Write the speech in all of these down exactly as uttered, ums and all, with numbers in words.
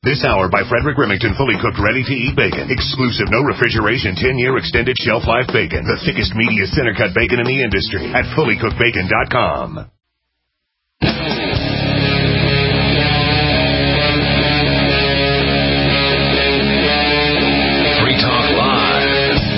This hour by Frederick Remington, fully cooked, ready-to-eat bacon. Exclusive, no refrigeration, ten-year extended shelf life bacon. The thickest, meatiest, center-cut bacon in the industry at fully cooked bacon dot com. Free Talk Live.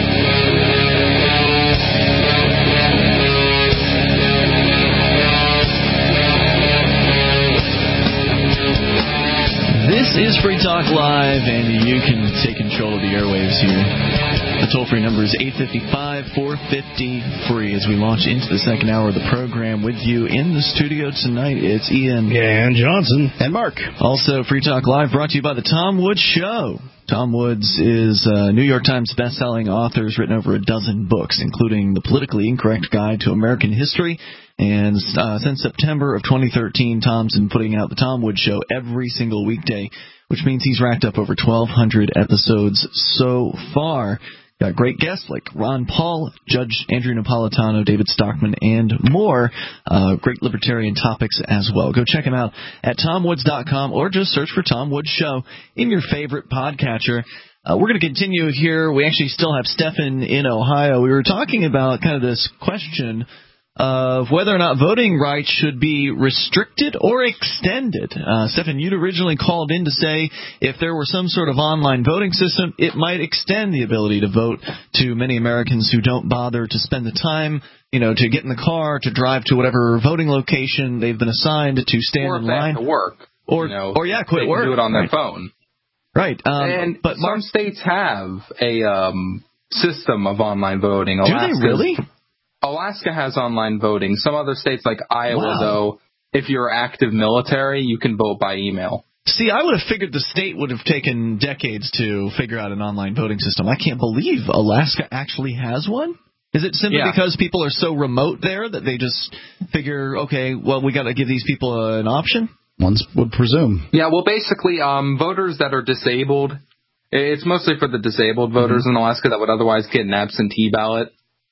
This is Free Talk Live, and you can take control of the airwaves here. The toll-free number is eight five five, four five zero, free. As we launch into the second hour of the program with you in the studio tonight, it's Ian. And Johnson. And Mark. Also, Free Talk Live brought to you by The Tom Woods Show. Tom Woods is a New York Times best-selling author, has written over a dozen books, including The Politically Incorrect Guide to American History. And uh, since September of twenty thirteen, Tom's been putting out The Tom Woods Show every single weekday, which means he's racked up over twelve hundred episodes so far. Got great guests like Ron Paul, Judge Andrew Napolitano, David Stockman, and more. Uh, great libertarian topics as well. Go check him out at tom woods dot com or just search for Tom Woods Show in your favorite podcatcher. Uh, we're going to continue here. We actually still have Stefan in Ohio. We were talking about kind of this question of whether or not voting rights should be restricted or extended. Uh, Stefan, you'd originally called in to say if there were some sort of online voting system, it might extend the ability to vote to many Americans who don't bother to spend the time, you know, to get in the car, to drive to whatever voting location they've been assigned to stand or in line. Or to work. Or, you know, or yeah, quit they work. Can do it on their right. phone. Right. Um, and but some Mark, states have a um, system of online voting. Do they really? Alaska has online voting. Some other states like Iowa, wow. though, if you're active military, you can vote by email. See, I would have figured the state would have taken decades to figure out an online voting system. I can't believe Alaska actually has one. Is it simply yeah. because people are so remote there that they just figure, okay, well, we got to give these people uh, an option? One would presume. Yeah, well, basically, um, voters that are disabled, it's mostly for the disabled voters mm-hmm. in Alaska that would otherwise get an absentee ballot.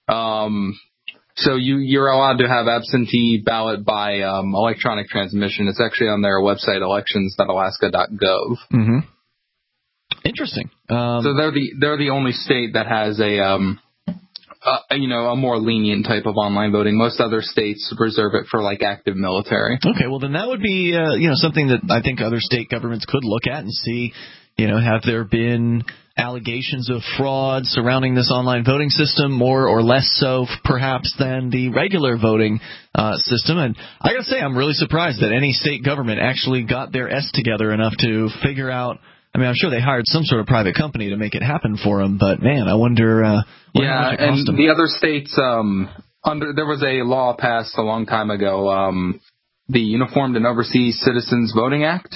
Um, so you, you're allowed to have absentee ballot by um, electronic transmission. It's actually on their website, elections dot alaska dot gov. Mm-hmm. Interesting. Um, so they're the they're the only state that has a um, uh, you know a more lenient type of online voting. Most other states reserve it for like active military. Okay, well then that would be uh, you know something that I think other state governments could look at and see. You know, have there been allegations of fraud surrounding this online voting system, more or less so perhaps than the regular voting uh, system? And I got to say, I'm really surprised that any state government actually got their S together enough to figure out. I mean, I'm sure they hired some sort of private company to make it happen for them, but man, I wonder. Uh, yeah, how much it and cost them. The other states, um, under there was a law passed a long time ago, um, the Uniformed and Overseas Citizens Voting Act.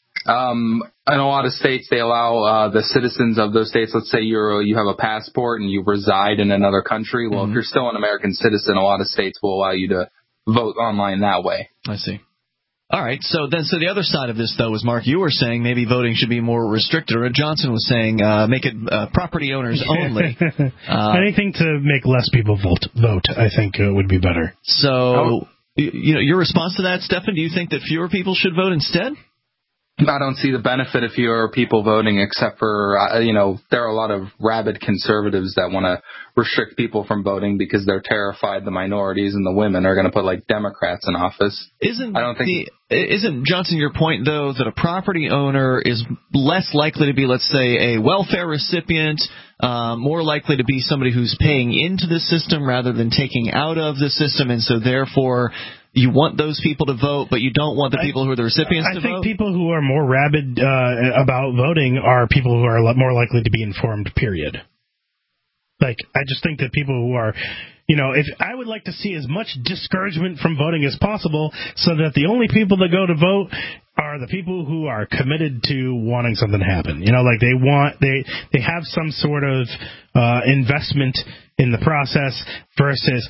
Um, in a lot of states, they allow uh, the citizens of those states, let's say you're, you have a passport and you reside in another country. Well, mm-hmm. if you're still an American citizen, a lot of states will allow you to vote online that way. I see. All right. So then, so the other side of this, though, is, Mark, you were saying maybe voting should be more restricted, or Johnson was saying uh, make it uh, property owners only. uh, Anything to make less people vote, vote I think uh, would be better. So, oh. you know, your response to that, Stefan, do you think that fewer people should vote instead? I don't see the benefit of fewer people voting, except for, uh, you know, there are a lot of rabid conservatives that want to restrict people from voting because they're terrified the minorities and the women are going to put, like, Democrats in office. Isn't I don't think the, isn't, Johnson, your point, though, that a property owner is less likely to be, let's say, a welfare recipient, uh, more likely to be somebody who's paying into the system rather than taking out of the system, and so therefore you want those people to vote, but you don't want the people who are the recipients I to vote? I vote? think people who are more rabid uh, about voting are people who are more likely to be informed, period. Like, I just think that people who are, you know, if I would like to see as much discouragement from voting as possible so that the only people that go to vote are the people who are committed to wanting something to happen. You know, like they want, they, they have some sort of uh, investment in the process versus,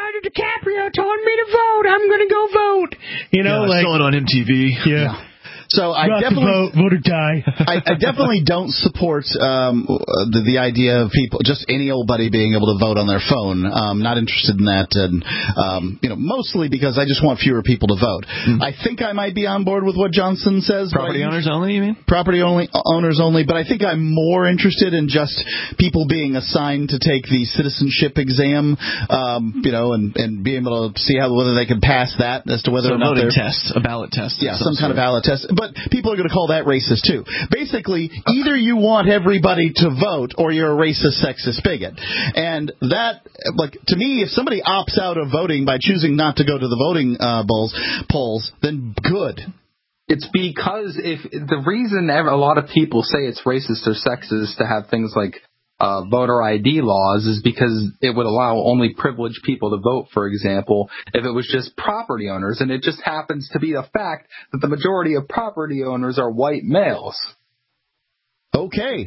DiCaprio told me to vote. I'm going to go vote. You know, yeah, like I saw it on M T V. Yeah. yeah. So I Not definitely vote, vote or die. I, I definitely don't support um, the, the idea of people, just any old buddy being able to vote on their phone. Um, not interested in that, and um, you know, mostly because I just want fewer people to vote. Mm-hmm. I think I might be on board with what Johnson says. Property owners only, you mean? Property only owners only, but I think I'm more interested in just people being assigned to take the citizenship exam, um, you know, and, and being able to see how whether they can pass that as to whether so or not voting they're test, a ballot test. Yeah, some, some kind of ballot test. But people are going to call that racist, too. Basically, either you want everybody to vote or you're a racist, sexist bigot. And that, like, to me, if somebody opts out of voting by choosing not to go to the voting uh, polls, polls, then good. It's because if the reason a lot of people say it's racist or sexist to have things like Uh, voter I D laws is because it would allow only privileged people to vote, for example, if it was just property owners. And it just happens to be a fact that the majority of property owners are white males. Okay.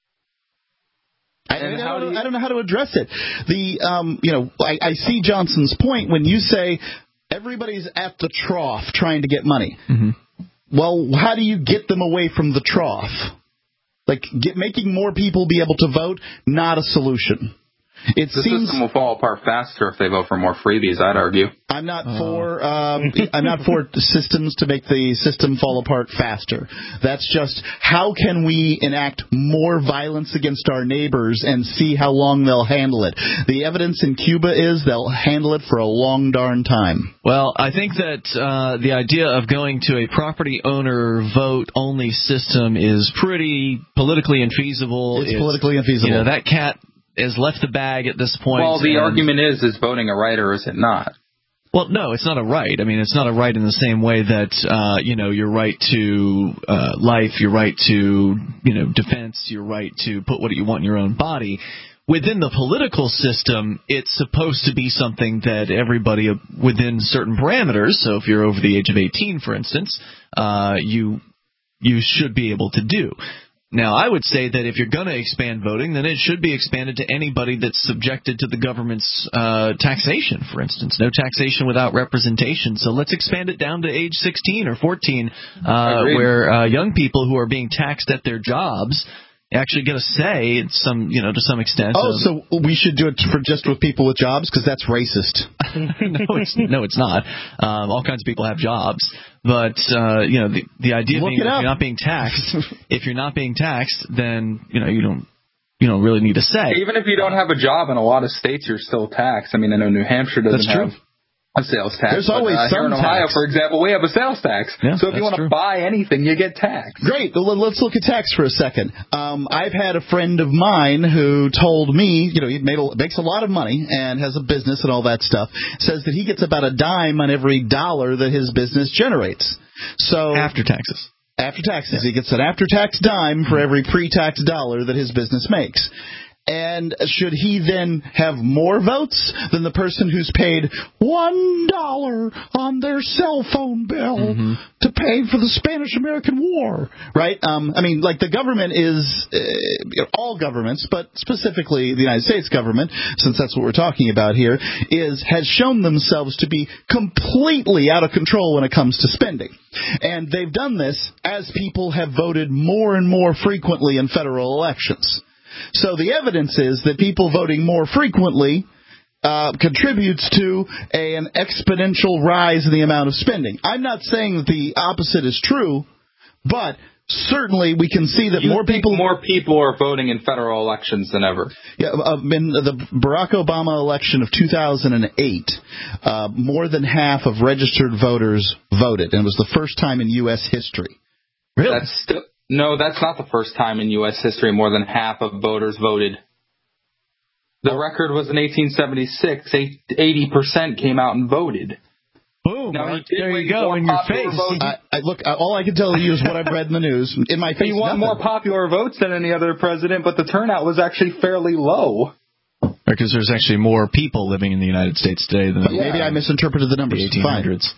I, I, don't know, you, I don't know how to address it. The um, you know, I, I see Johnson's point when you say everybody's at the trough trying to get money. Mm-hmm. Well, how do you get them away from the trough? Like, get, making more people be able to vote, not a solution. It the seems system will fall apart faster if they vote for more freebies, I'd argue. I'm not oh. for um, I'm not for systems to make the system fall apart faster. That's just how can we enact more violence against our neighbors and see how long they'll handle it. The evidence in Cuba is they'll handle it for a long darn time. Well, I think that uh, the idea of going to a property owner vote only system is pretty politically infeasible. It's, it's politically infeasible. You know, that cat has left the bag at this point. Well, the argument is, is voting a right or is it not? Well, no, it's not a right. I mean, it's not a right in the same way that, uh, you know, your right to uh, life, your right to, you know, defense, your right to put what you want in your own body. Within the political system, it's supposed to be something that everybody within certain parameters, so if you're over the age of eighteen, for instance, uh, you you should be able to do. Now, I would say that if you're going to expand voting, then it should be expanded to anybody that's subjected to the government's uh, taxation, for instance. No taxation without representation. So let's expand it down to age sixteen or fourteen, uh, where uh, young people who are being taxed at their jobs actually get a say in some, you know, to some extent. Oh, so we should do it for just with people with jobs because that's racist. no, it's no, it's not. Um, all kinds of people have jobs, but uh, you know, the the idea Look being it if up. you're not being taxed, if you're not being taxed, then you know you don't you don't really need a say. Even if you don't have a job in a lot of states, you're still taxed. I mean, I know New Hampshire doesn't That's have. True. A sales tax. There's always but, uh, some here in Ohio, tax. for example, we have a sales tax. Yeah, so if you want to buy anything, you get taxed. Great. Well, let's look at tax for a second. Um, I've had a friend of mine who told me, you know, he made a, makes a lot of money and has a business and all that stuff. Says that he gets about a dime on every dollar that his business generates. So after taxes. After taxes, yeah. He gets an after-tax dime for every pre-tax dollar that his business makes. And should he then have more votes than the person who's paid one dollar on their cell phone bill mm-hmm. to pay for the Spanish-American War? Right? Um, I mean, like the government is, uh, you know, all governments, but specifically the United States government, since that's what we're talking about here, is has shown themselves to be completely out of control when it comes to spending. And they've done this as people have voted more and more frequently in federal elections. So the evidence is that people voting more frequently uh, contributes to a, an exponential rise in the amount of spending. I'm not saying that the opposite is true, but certainly we can see that you more think people more people are voting in federal elections than ever. Yeah, uh, in the Barack Obama election of two thousand eight, uh, more than half of registered voters voted, and it was the first time in U S history. Really? That's still. No, that's not the first time in U S history more than half of voters voted. The record was in eighteen seventy-six. eighty percent came out and voted. Boom. Now, there you go, in your face. I, I, look, I, all I can tell you is what I've read in the news. In my face, He won nothing. more popular votes than any other president, but the turnout was actually fairly low. Because there's actually more people living in the United States today than but maybe uh, I misinterpreted the numbers. the eighteen hundreds. Fine.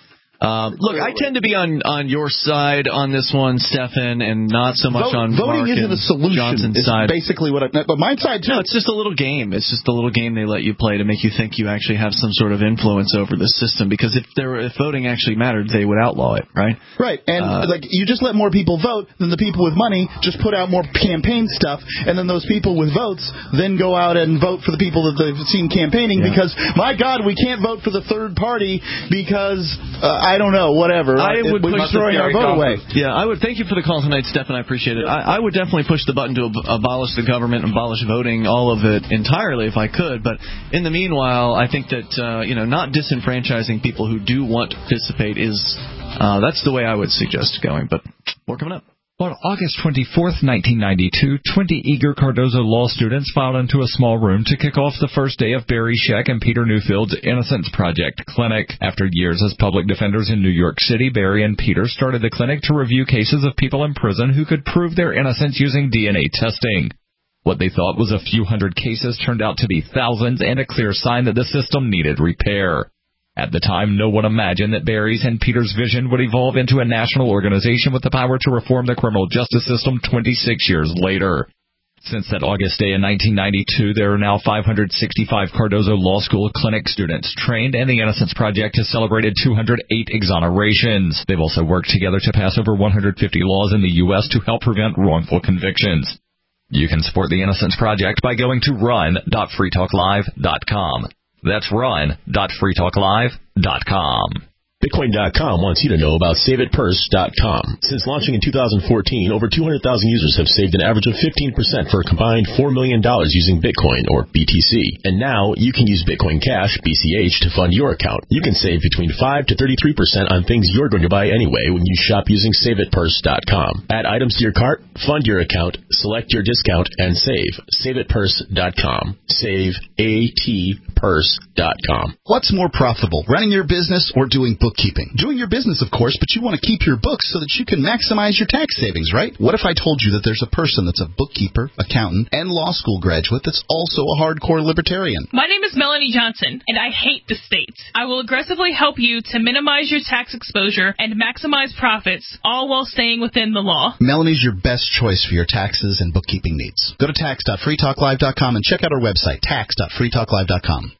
Um, look, I tend to be on, on your side on this one, Stefan, and not so much Vote, on voting Mark isn't and a solution. Johnson's It's side. basically what I, but my side too. No, it's just a little game. It's just a little game they let you play to make you think you actually have some sort of influence over the system. Because if there were, if voting actually mattered, they would outlaw it, right? Right, and Uh, like you just let more people vote, then the people with money just put out more campaign stuff, and then those people with votes then go out and vote for the people that they've seen campaigning. Yeah. Because my God, we can't vote for the third party because uh, I don't know, whatever. I would we're push throwing our vote away. Yeah, I would. Thank you for the call tonight, Stefan. I appreciate it. I, I would definitely push the button to ab- abolish the government, abolish voting, all of it entirely if I could. But in the meanwhile, I think that uh, you know, not disenfranchising people who do want to participate is uh, that's the way I would suggest going. But more coming up. On August twenty-fourth, nineteen ninety-two, twenty eager Cardozo law students filed into a small room to kick off the first day of Barry Scheck and Peter Newfield's Innocence Project clinic. After years as public defenders in New York City, Barry and Peter started the clinic to review cases of people in prison who could prove their innocence using D N A testing. What they thought was a few hundred cases turned out to be thousands and a clear sign that the system needed repair. At the time, no one imagined that Barry's and Peter's vision would evolve into a national organization with the power to reform the criminal justice system twenty-six years later. Since that August day in nineteen ninety-two, there are now five hundred sixty-five Cardozo Law School clinic students trained, and the Innocence Project has celebrated two hundred eight exonerations. They've also worked together to pass over one hundred fifty laws in the U S to help prevent wrongful convictions. You can support the Innocence Project by going to run dot free talk live dot com. That's run dot free talk live dot com. Bitcoin dot com wants you to know about save it purse dot com. Since launching in two thousand fourteen, over two hundred thousand users have saved an average of fifteen percent for a combined four million dollars using Bitcoin, or B T C. And now, you can use Bitcoin Cash, B C H, to fund your account. You can save between five to thirty-three percent on things you're going to buy anyway when you shop using save it purse dot com. Add items to your cart, fund your account, select your discount, and save. save it purse dot com. Save A T purse dot com. What's more profitable, running your business or doing bookkeeping? Doing your business, of course, but you want to keep your books so that you can maximize your tax savings, right? What if I told you that there's a person that's a bookkeeper, accountant, and law school graduate that's also a hardcore libertarian? My name is Melanie Johnson, and I hate the state. I will aggressively help you to minimize your tax exposure and maximize profits, all while staying within the law. Melanie's your best choice for your taxes and bookkeeping needs. Go to tax dot free talk live dot com and check out our website, tax dot free talk live dot com.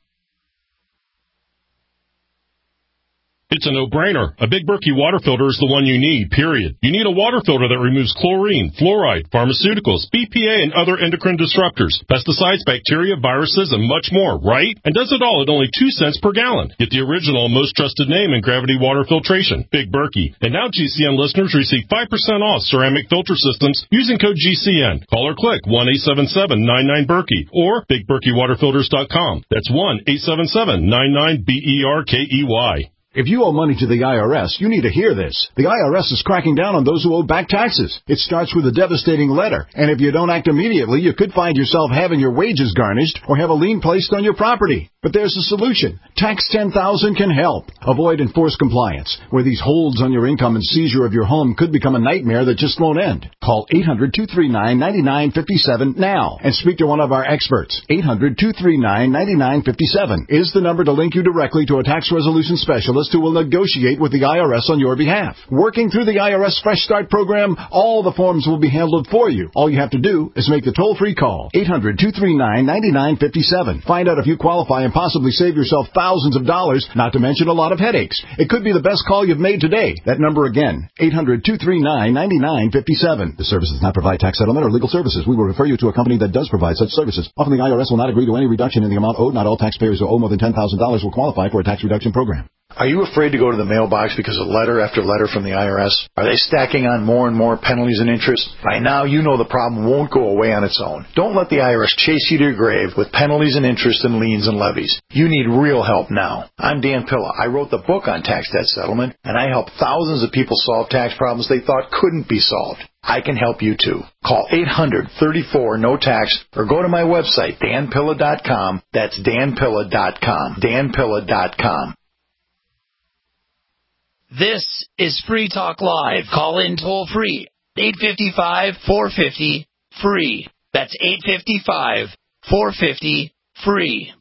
It's a no-brainer. A Big Berkey water filter is the one you need, period. You need a water filter that removes chlorine, fluoride, pharmaceuticals, B P A, and other endocrine disruptors, pesticides, bacteria, viruses, and much more, right? And does it all at only two cents per gallon. Get the original and most trusted name in gravity water filtration, Big Berkey. And now G C N listeners receive five percent off ceramic filter systems using code G C N. Call or click one eight seven seven nine nine Berkey or big berkey water filters dot com. That's one eight seven seven nine nine B E R K E Y. If you owe money to the I R S, you need to hear this. The I R S is cracking down on those who owe back taxes. It starts with a devastating letter, and if you don't act immediately, you could find yourself having your wages garnished or have a lien placed on your property. But there's a solution. Tax ten thousand can help. Avoid enforced compliance, where these holds on your income and seizure of your home could become a nightmare that just won't end. Call eight hundred two three nine nine nine five seven now and speak to one of our experts. eight hundred two three nine nine nine five seven is the number to link you directly to a tax resolution specialist who will negotiate with the I R S on your behalf. Working through the I R S Fresh Start program, all the forms will be handled for you. All you have to do is make the toll-free call, eight hundred two three nine nine nine five seven. Find out if you qualify and possibly save yourself thousands of dollars, not to mention a lot of headaches. It could be the best call you've made today. That number again, eight hundred two three nine nine nine five seven. The service does not provide tax settlement or legal services. We will refer you to a company that does provide such services. Often the I R S will not agree to any reduction in the amount owed. Not all taxpayers who owe more than ten thousand dollars will qualify for a tax reduction program. Are you afraid to go to the mailbox because of letter after letter from the I R S? Are they stacking on more and more penalties and interest? By now, you know the problem won't go away on its own. Don't let the I R S chase you to your grave with penalties and interest and liens and levies. You need real help now. I'm Dan Pilla. I wrote the book on tax debt settlement, and I help thousands of people solve tax problems they thought couldn't be solved. I can help you too. Call eight hundred thirty-four no tax or go to my website, dan pilla dot com. That's dan pilla dot com. dan pilla dot com. This is Free Talk Live. Call in toll free. eight five five, four five zero, free. That's eight five five, four five zero, free.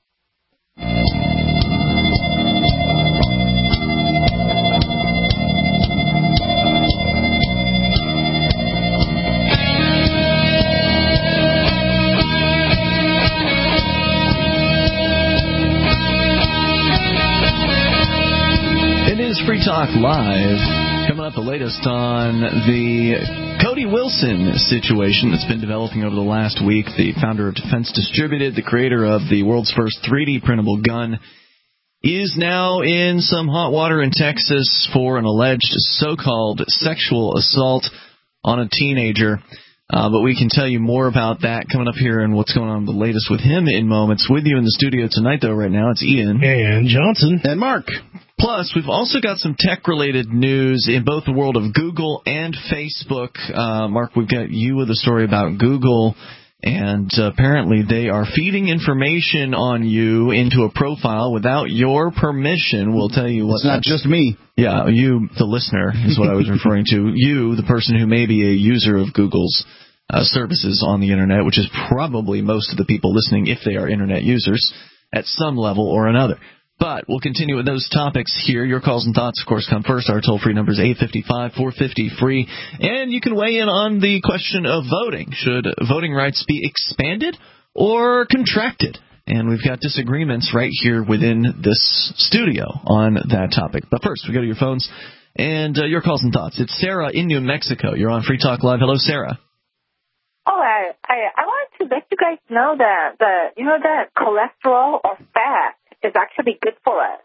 Talk Live. Coming up, the latest on the Cody Wilson situation that's been developing over the last week. The founder of Defense Distributed, the creator of the world's first three D printable gun, is now in some hot water in Texas for an alleged so-called sexual assault on a teenager. Uh, but we can tell you more about that coming up here and what's going on the latest with him in moments. With you in the studio tonight, though, right now, it's Ian. And Johnson. And Mark. Plus, we've also got some tech-related news in both the world of Google and Facebook. Uh, Mark, we've got you with a story about Google, and uh, apparently they are feeding information on you into a profile without your permission. We'll tell you what. It's not just me. Yeah, you, the listener, is what I was referring to. You, the person who may be a user of Google's uh, services on the Internet, which is probably most of the people listening if they are Internet users at some level or another. But we'll continue with those topics here. Your calls and thoughts, of course, come first. Our toll-free number is eight five five, four five zero, free. And you can weigh in on the question of voting. Should voting rights be expanded or contracted? And we've got disagreements right here within this studio on that topic. But first, we go to your phones and uh, your calls and thoughts. It's Sarah in New Mexico. You're on Free Talk Live. Hello, Sarah. Oh, I, I, I wanted to let you guys know that, the, you know, that cholesterol or fat is actually good for us.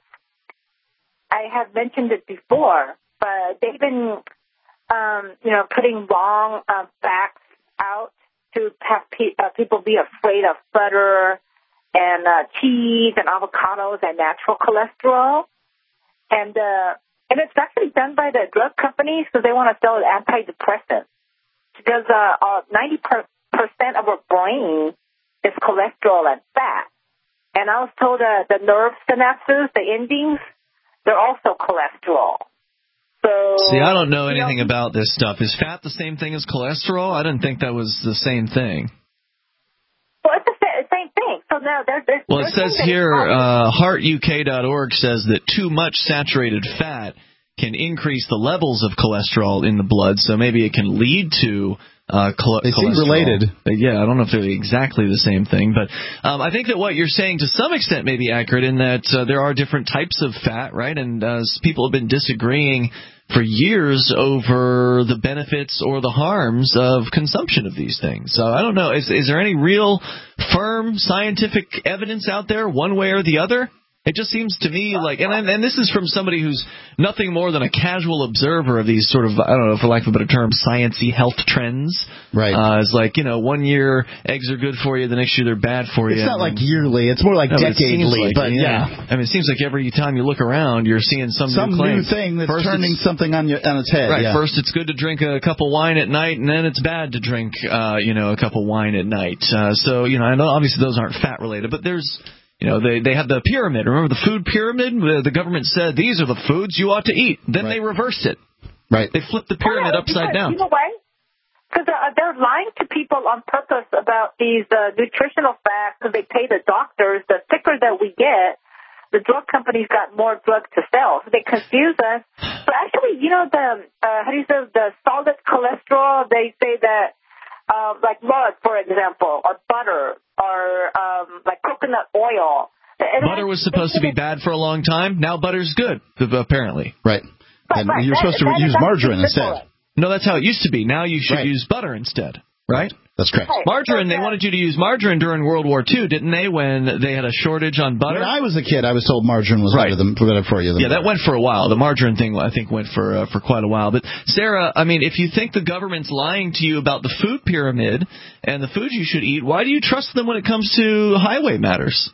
I have mentioned it before, but they've been, um, you know, putting wrong uh, facts out to have pe- uh, people be afraid of butter and uh, cheese and avocados and natural cholesterol. And uh, and it's actually done by the drug companies because they want to sell antidepressants. Because uh, uh, ninety percent of our brain is cholesterol and fat. And I was told uh, the nerve synapses, the endings, they're also cholesterol. So, See, I don't know anything know, about this stuff. Is fat the same thing as cholesterol? I didn't think that was the same thing. Well, it's the same thing. So now there's, there's well, it says here, uh, heart U K dot org says that too much saturated fat can increase the levels of cholesterol in the blood, so maybe it can lead to uh, chol- they cholesterol. They seem related. Yeah, I don't know if they're exactly the same thing, but um, I think that what you're saying to some extent may be accurate in that uh, there are different types of fat, right? And uh, people have been disagreeing for years over the benefits or the harms of consumption of these things. So I don't know. Is, is there any real firm scientific evidence out there one way or the other? It just seems to me like, and and this is from somebody who's nothing more than a casual observer of these sort of, I don't know, for lack of a better term, sciencey health trends. Right. Uh, it's like, you know, one year eggs are good for you, the next year they're bad for you. It's not like yearly. It's more like no, decadely. Like, but yeah. yeah. I mean, it seems like every time you look around, you're seeing some, some new claim. new thing that's first turning something on, your, on its head. Right. Yeah. First, it's good to drink a cup of wine at night, and then it's bad to drink, uh, you know, a cup of wine at night. Uh, so, you know, I know obviously those aren't fat related, but there's. You know, they, they have the pyramid. Remember the food pyramid? The government said, these are the foods you ought to eat. Then right. they reversed it. Right. They flipped the pyramid oh, yeah, upside because, down. You know why? Because uh, they're lying to people on purpose about these uh, nutritional facts because they pay the doctors. The thicker that we get, the drug companies got more drugs to sell. So they confuse us. But actually, you know, the, uh, how do you say, the solid cholesterol, they say that, uh, like lard, for example, or butter, or um, like coconut oil. It butter was supposed to be bad for a long time. Now butter's good, apparently. Right. But, and right. you're that, supposed to use margarine instead. No, that's how it used to be. Now you should right. use butter instead. Right? That's correct. Right. Margarine, so, they wanted you to use margarine during World War Two, didn't they, when they had a shortage on butter? When I was a kid, I was told margarine was right. better, than, better for you. Than yeah, butter. that went for a while. The margarine thing, I think, went for uh, for quite a while. But, Sarah, I mean, if you think the government's lying to you about the food pyramid and the foods you should eat, why do you trust them when it comes to highway matters?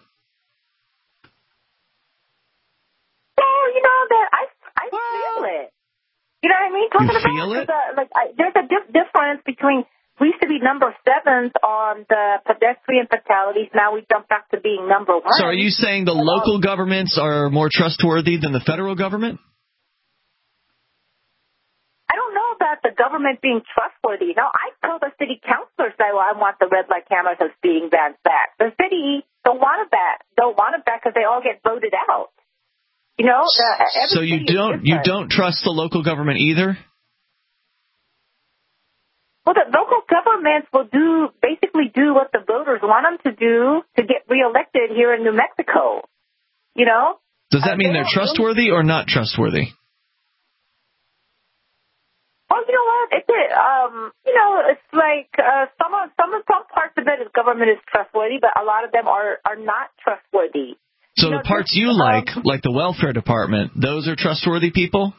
Well, you know, that I, I feel it. You know what I mean? Talking you about feel it? Uh, like, I, there's a dif- difference between we used to be number sevens on the pedestrian fatalities. Now we jump back to being number one. So are you saying the local governments are more trustworthy than the federal government? I don't know about the government being trustworthy. No, I tell the city councilors that well, I want the red light cameras and speeding bans back. The city don't want it back. Don't want it back because they all get voted out. You know. Uh, so you don't you don't trust the local government either? Well, the local governments will do basically do what the voters want them to do to get reelected here in New Mexico. You know? Does that uh, mean they're trustworthy or not trustworthy? it's um, you know, it's like uh, some of some of some parts of it is government is trustworthy, but a lot of them are are not trustworthy. So you the know, parts just, you um, like, like the welfare department, those are trustworthy people?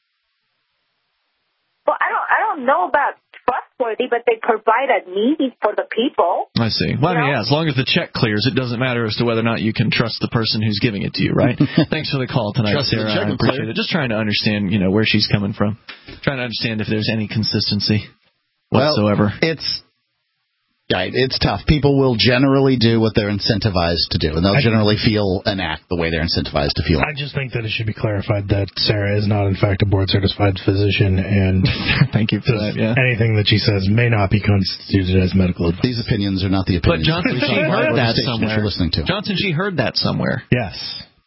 Well, I don't I don't know about trustworthy, but they provide a need for the people. I see. Well, I mean, know? yeah, as long as the check clears, it doesn't matter as to whether or not you can trust the person who's giving it to you, right? Thanks for the call tonight, Trust the Sarah. check I will appreciate clear. it. Just trying to understand, you know, where she's coming from. Trying to understand if there's any consistency whatsoever. Well, it's right. It's tough. People will generally do what they're incentivized to do, and they'll I, generally feel and act the way they're incentivized to feel. I just think that it should be clarified that Sarah is not, in fact, a board-certified physician, and thank you for that. Yeah. Anything that she says may not be constituted as medical advice. These opinions are not the But opinions. Johnson, she heard that somewhere. You're listening to. Johnson, she heard that somewhere. Yes.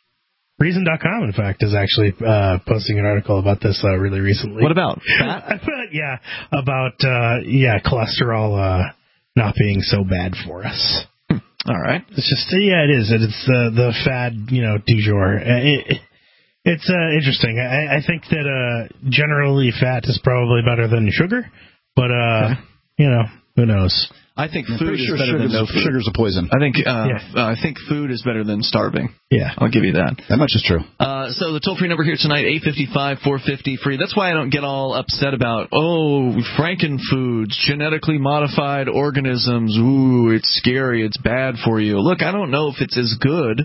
Reason dot com, in fact, is actually uh, posting an article about this uh, really recently. What about fat? yeah, about uh, yeah cholesterol uh, not being so bad for us. All right. It's just yeah, it is. It's the the fad, you know, du jour. It, it, it's uh, interesting. I, I think that uh, generally fat is probably better than sugar, but uh, okay. you know, who knows? I think I'm food is sure better than no food. Sugar's a poison. I think uh, yeah. uh, I think food is better than starving. Yeah, I'll give you that. That much is true. Uh, so the toll-free number here tonight, eight five five, four five zero, free. That's why I don't get all upset about, oh, frankenfoods, genetically modified organisms. Ooh, it's scary. It's bad for you. Look, I don't know if it's as good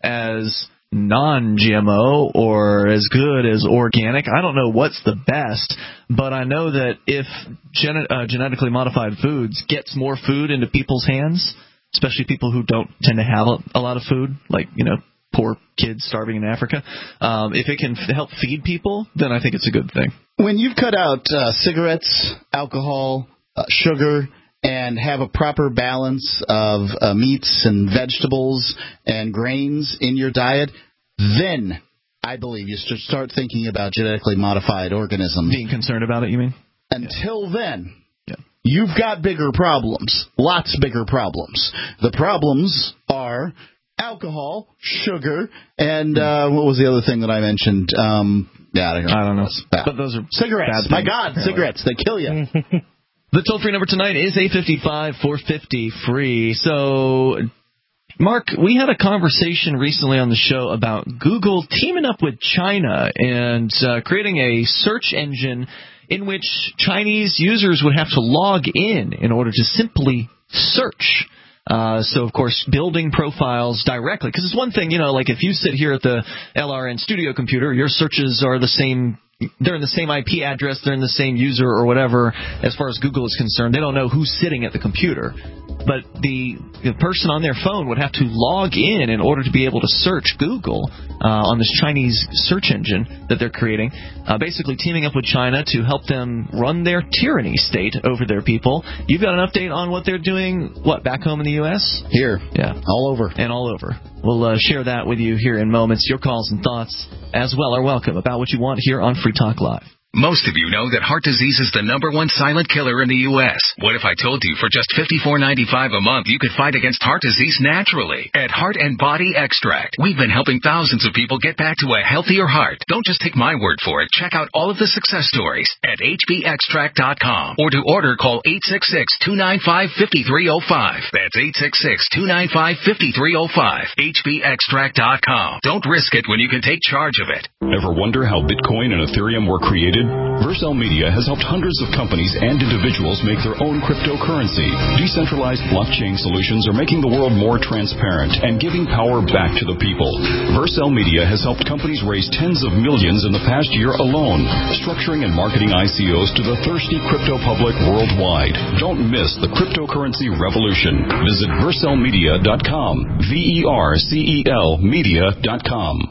as non-G M O or as good as organic. I don't know what's the best, but I know that if gen- uh, genetically modified foods gets more food into people's hands, especially people who don't tend to have a, a lot of food, like, you know, poor kids starving in Africa, um, if it can f- help feed people, then I think it's a good thing. When you've cut out uh, cigarettes, alcohol, uh, sugar, and have a proper balance of uh, meats and vegetables and grains in your diet, then I believe you should start thinking about genetically modified organisms. Being concerned about it, you mean? Until then, yeah. You've got bigger problems, lots bigger problems. The problems are alcohol, sugar, and uh, what was the other thing that I mentioned? Um, yeah, I don't know. I don't know. But those are cigarettes. My God, cigarettes, they kill you. The toll-free number tonight is eight five five, four five zero, free. So, Mark, we had a conversation recently on the show about Google teaming up with China and uh, creating a search engine in which Chinese users would have to log in in order to simply search. Uh, so, of course, building profiles directly. Because it's one thing, you know, like if you sit here at the L R N studio computer, your searches are the same. They're in the same I P address, they're in the same user or whatever. As far as Google is concerned, they don't know who's sitting at the computer. But the, the person on their phone would have to log in in order to be able to search Google uh, on this Chinese search engine that they're creating, uh, basically teaming up with China to help them run their tyranny state over their people. You've got an update on what they're doing, what, back home in the U S? Here. Yeah. All over. And all over. We'll uh, share that with you here in moments. Your calls and thoughts as well are welcome about what you want here on Free Talk Live. Most of you know that heart disease is the number one silent killer in the U S. What if I told you for just fifty-four ninety-five a month you could fight against heart disease naturally at Heart and Body Extract? We've been helping thousands of people get back to a healthier heart. Don't just take my word for it. Check out all of the success stories at H B extract dot com. Or to order, call eight six six, two nine five, five three zero five. That's eight six six, two nine five, five three zero five. H B extract dot com. Don't risk it when you can take charge of it. Ever wonder how Bitcoin and Ethereum were created? Vercel Media has helped hundreds of companies and individuals make their own cryptocurrency. Decentralized blockchain solutions are making the world more transparent and giving power back to the people. Vercel Media has helped companies raise tens of millions in the past year alone, structuring and marketing I C Os to the thirsty crypto public worldwide. Don't miss the cryptocurrency revolution. Visit vercel media dot com. V E R C E L media dot com.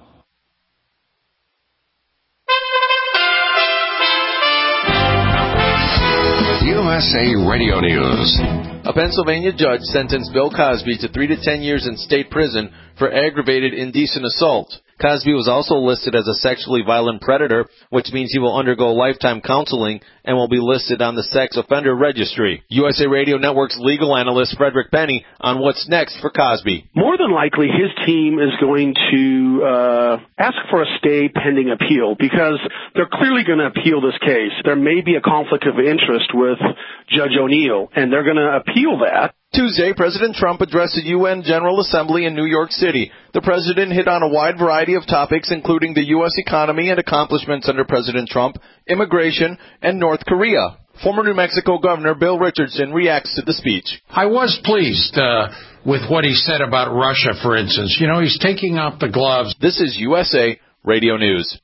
U S A Radio News. A Pennsylvania judge sentenced Bill Cosby to three to ten years in state prison for aggravated indecent assault. Cosby was also listed as a sexually violent predator, which means he will undergo lifetime counseling and will be listed on the sex offender registry. U S A Radio Network's legal analyst Frederick Penny on what's next for Cosby. More than likely, his team is going to uh, ask for a stay pending appeal because they're clearly going to appeal this case. There may be a conflict of interest with Judge O'Neill, and they're going to appeal that. Tuesday, President Trump addressed the U N General Assembly in New York City. The president hit on a wide variety of topics, including the U S economy and accomplishments under President Trump, immigration, and North Korea. Former New Mexico Governor Bill Richardson reacts to the speech. I was pleased uh, with what he said about Russia, for instance. You know, he's taking off the gloves. This is U S A Radio News.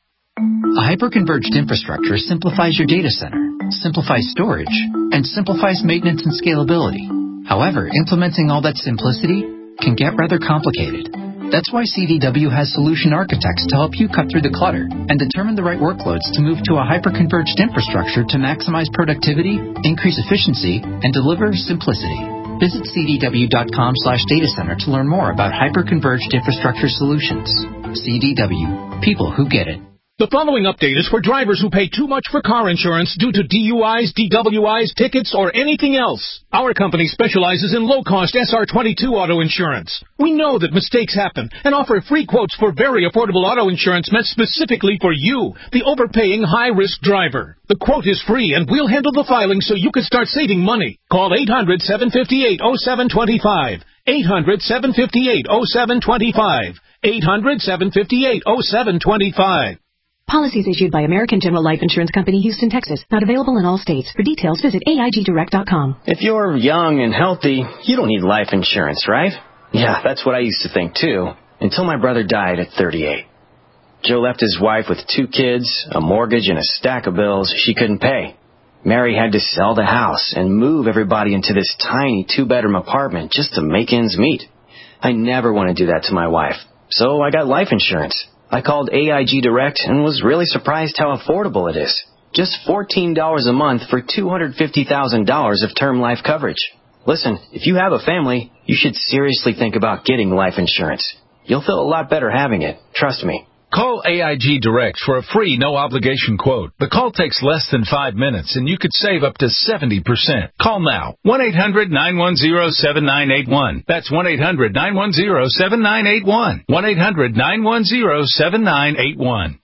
A hyper-converged infrastructure simplifies your data center, simplifies storage, and simplifies maintenance and scalability. However, implementing all that simplicity can get rather complicated. That's why C D W has solution architects to help you cut through the clutter and determine the right workloads to move to a hyper-converged infrastructure to maximize productivity, increase efficiency, and deliver simplicity. Visit C D W dot com slash data center to learn more about hyper-converged infrastructure solutions. C D W. People who get it. The following update is for drivers who pay too much for car insurance due to D U Is, D W Is, tickets, or anything else. Our company specializes in low-cost S R twenty-two auto insurance. We know that mistakes happen and offer free quotes for very affordable auto insurance meant specifically for you, the overpaying high-risk driver. The quote is free, and we'll handle the filing so you can start saving money. Call eight hundred, seven five eight, oh seven two five. eight hundred, seven five eight, oh seven two five. eight hundred, seven five eight, oh seven two five. Policies issued by American General Life Insurance Company, Houston, Texas. Not available in all states. For details, visit A I G direct dot com. If you're young and healthy, you don't need life insurance, right? Yeah, that's what I used to think, too, until my brother died at thirty-eight. Joe left his wife with two kids, a mortgage, and a stack of bills she couldn't pay. Mary had to sell the house and move everybody into this tiny two-bedroom apartment just to make ends meet. I never want to do that to my wife, so I got life insurance. I called A I G Direct and was really surprised how affordable it is. Just fourteen dollars a month for two hundred fifty thousand dollars of term life coverage. Listen, if you have a family, you should seriously think about getting life insurance. You'll feel a lot better having it. Trust me. Call A I G Direct for a free no-obligation quote. The call takes less than five minutes, and you could save up to seventy percent. Call now. one eight hundred, nine one zero, seven nine eight one. That's one eight hundred, nine one zero, seven nine eight one. one eight hundred, nine one zero, seven nine eight one.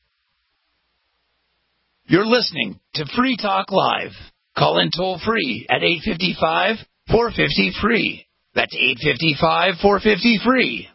You're listening to Free Talk Live. Call in toll-free at eight five five, four five zero, free. That's eight five five, four five zero, free.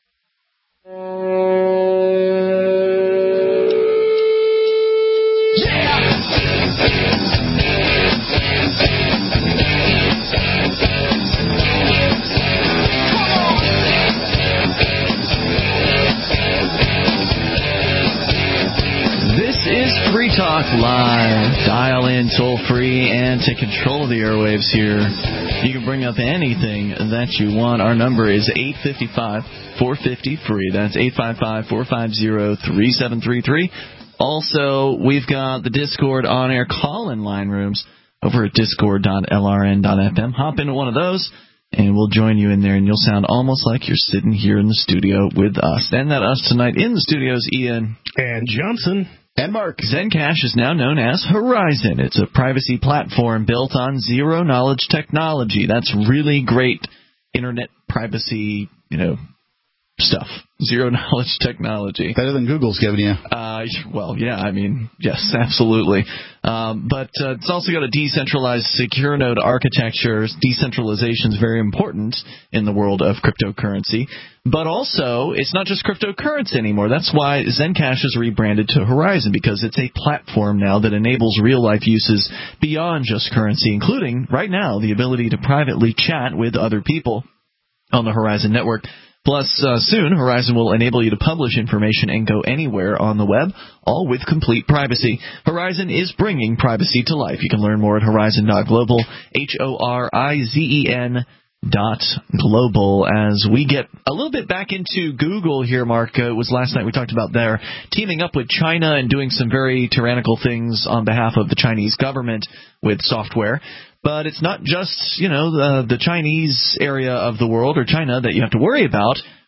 Free Talk Live. Dial in toll free and take control of the airwaves here. You can bring up anything that you want. Our number is eight five five, four five zero, free. That's eight five five, four five zero, three seven three three. Also, we've got the Discord on-air call-in line rooms over at discord dot L R N dot F M. Hop into one of those, and we'll join you in there, and you'll sound almost like you're sitting here in the studio with us. And that us tonight in the studio is Ian. And Johnson. And Mark. Zencash is now known as Horizon. It's a privacy platform built on zero-knowledge technology. That's really great internet privacy, you know, stuff. Zero-knowledge technology. Better than Google's giving you. Uh, well, yeah, I mean, yes, absolutely. Um, but uh, it's also got a decentralized secure node architecture. Decentralization is very important in the world of cryptocurrency. But also, it's not just cryptocurrency anymore. That's why Zencash is rebranded to Horizon, because it's a platform now that enables real-life uses beyond just currency, including, right now, the ability to privately chat with other people on the Horizon network. Plus, uh, soon, Horizon will enable you to publish information and go anywhere on the web, all with complete privacy. Horizon is bringing privacy to life. You can learn more at horizon dot global, H O R I Z E N dot global. As we get a little bit back into Google here, Mark, uh, it was last night we talked about their teaming up with China and doing some very tyrannical things on behalf of the Chinese government with software. But it's not just, you know, the, the Chinese area of the world or China that you have to worry about.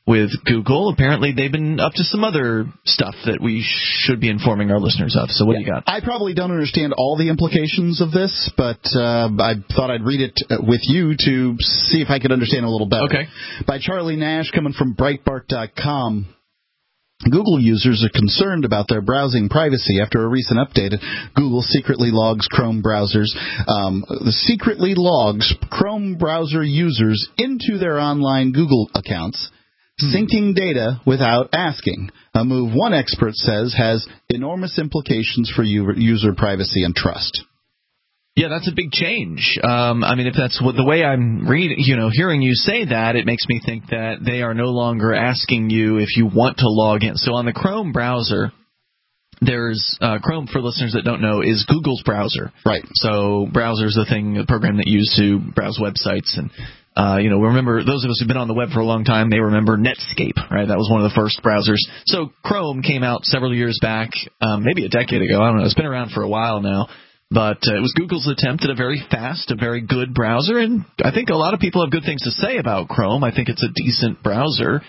with Google. Apparently, they've been up to some other stuff that we should be informing our listeners of. So what yeah. do you got? I probably don't understand all the implications of this, but uh, I thought I'd read it with you to see if I could understand a little better. Okay. By Charlie Nash, coming from Breitbart dot com. Google users are concerned about their browsing privacy after a recent update. Google secretly logs Chrome browsers, um, secretly logs Chrome browser users into their online Google accounts, hmm. syncing data without asking. A move one expert says has enormous implications for user privacy and trust. Yeah, that's a big change. Um, I mean, if that's what the way I'm reading, you know, hearing you say that, it makes me think that they are no longer asking you if you want to log in. So on the Chrome browser, there's uh, Chrome, for listeners that don't know, is Google's browser. Right. So browser's the thing, the program that you use to browse websites. And, uh, you know, remember, those of us who've been on the web for a long time, they remember Netscape, right? That was one of the first browsers. So Chrome came out several years back, um, maybe a decade ago. I don't know. It's been around for a while now. But uh, it was Google's attempt at a very fast, a very good browser, and I think a lot of people have good things to say about Chrome. I think it's a decent browser,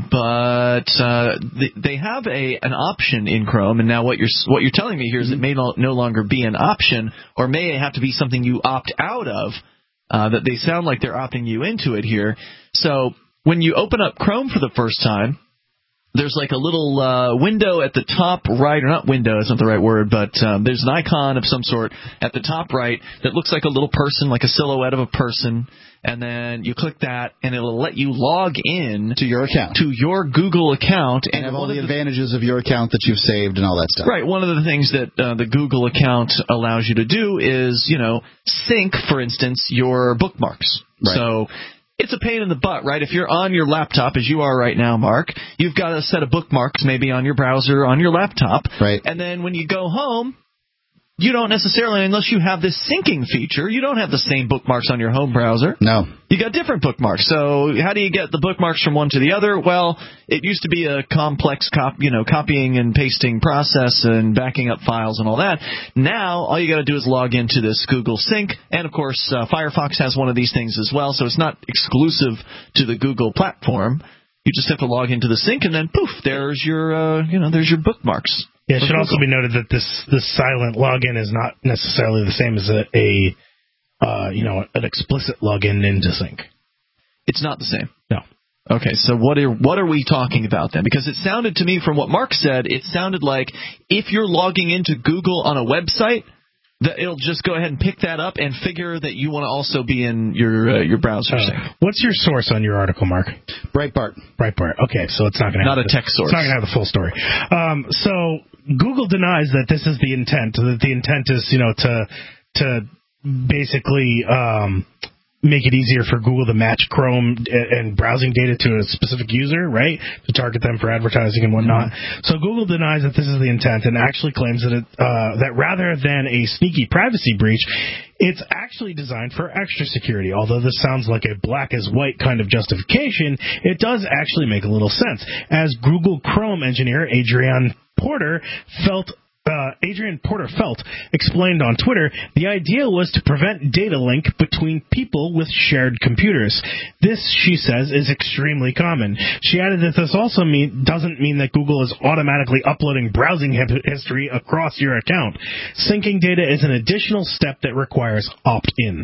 but uh, they, they have a an option in Chrome, and now what you're what you're telling me here is it may no, no longer be an option, or may have to be something you opt out of. Uh, that they sound like they're opting you into it here. So when you open up Chrome for the first time, there's like a little uh, window at the top right, or not window, it's not the right word, but um, there's an icon of some sort at the top right that looks like a little person, like a silhouette of a person, and then you click that, and it'll let you log in to your account, to your Google account, and, and have all the, the advantages of your account that you've saved and all that stuff. Right. One of the things that uh, the Google account allows you to do is, you know, sync, for instance, your bookmarks. Right. So it's a pain in the butt, right? If you're on your laptop, as you are right now, Mark, you've got a set of bookmarks maybe on your browser, on your laptop. Right. And then when you go home, you don't necessarily, unless you have this syncing feature, you don't have the same bookmarks on your home browser. No. You got different bookmarks. So how do you get the bookmarks from one to the other? Well, it used to be a complex cop, you know, copying and pasting process and backing up files and all that. Now, all you got to do is log into this Google Sync. And, of course, uh, Firefox has one of these things as well. So it's not exclusive to the Google platform. You just have to log into the Sync, and then, poof, there's your, uh, you know, there's your bookmarks. Yeah, it should also be noted that this this silent login is not necessarily the same as a, a uh, you know, an explicit login into Sync. It's not the same. No. Okay, so what are what are we talking about then? Because it sounded to me, from what Mark said, it sounded like if you're logging into Google on a website, that it'll just go ahead and pick that up and figure that you want to also be in your uh, your browser. Uh, what's your source on your article, Mark? Breitbart. Breitbart. Okay, so it's not going to not have a the, tech source. It's not going to have the full story. Um, so Google denies that this is the intent. That the intent is, you know, to to basically um, make it easier for Google to match Chrome and browsing data to a specific user, right? To target them for advertising and whatnot. Mm-hmm. So Google denies that this is the intent and actually claims that it, uh, that rather than a sneaky privacy breach, it's actually designed for extra security. Although this sounds like a black as white kind of justification, it does actually make a little sense. As Google Chrome engineer Adrian Porter felt Uh, Adrian Porter Felt explained on Twitter, the idea was to prevent data link between people with shared computers. This, she says, is extremely common. She added that this also mean, doesn't mean that Google is automatically uploading browsing history across your account. Syncing data is an additional step that requires opt-in.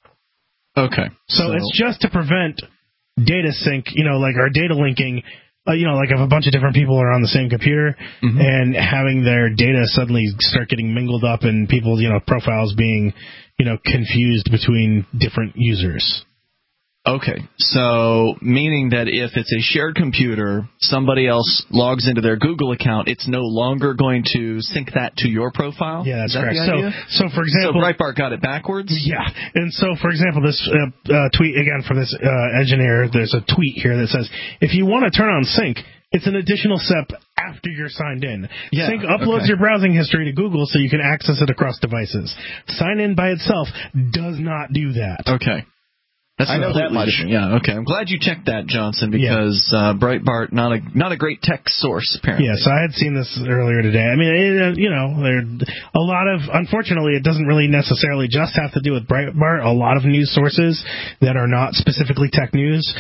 Okay. So, so it's just to prevent data sync, you know, like our data linking. Uh, you know, like if a bunch of different people are on the same computer mm-hmm. and having their data suddenly start getting mingled up and people, you know, profiles being, you know, confused between different users. Okay, so meaning that if it's a shared computer, somebody else logs into their Google account, it's no longer going to sync that to your profile? Yeah, that's Is that correct. the idea? So, so for example, so Breitbart got it backwards? Yeah, and so for example, this uh, uh, tweet again from this uh, engineer. There's a tweet here that says, if you want to turn on sync, it's an additional step after you're signed in. Yeah, Sync uploads okay. your browsing history to Google so you can access it across devices. Sign in by itself does not do that. Okay. That's I know that much. Different. Yeah, okay. I'm glad you checked that, Johnson, because yeah. uh, Breitbart, not a not a great tech source, apparently. Yes, I had seen this earlier today. I mean, it, you know, there a lot of, unfortunately, it doesn't really necessarily just have to do with Breitbart. A lot of news sources that are not specifically tech news